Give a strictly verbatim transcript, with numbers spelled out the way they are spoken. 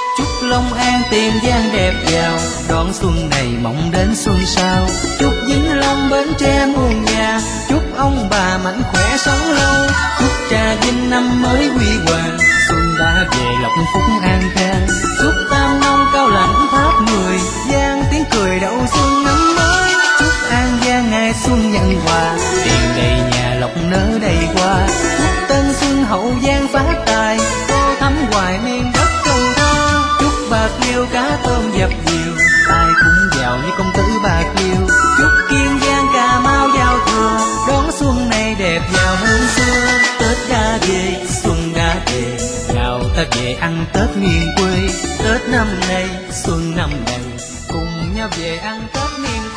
Chúc Long An Tiền Giang đẹp giàu, đón xuân này mong đến xuân sau. Chúc Vĩnh Long Bến Tre muôn nhà, chúc ông bà mạnh khỏe sống lâu. Chúc Trà Vinh năm mới huy hoàng, xuân đã về lộc phúc an khang. Chúc Tam Nông Cao Lãnh Tháp Mười Giang tiếng cười đậu xuân năm mới. Chúc An Giang ngày xuân nhận quà, tiền đầy nhà lộc nở đầy hoa. Chúc Tân Xuân Hậu Giang phát tài, tô thắm hoài miền đất Cần Thơ. Chúc Bạc Liêu cá tôm dập dìu, tài cũng giàu như công tử Bạc Liêu. Chúc Kiên Giang Cà Mau giao thừa, đón xuân này đẹp giàu hơn xưa. Tết đã về, xuân đã về, nào ta về ăn Tết miền quê. Tết năm nay, xuân năm đầy, cùng nhau về ăn Tết miền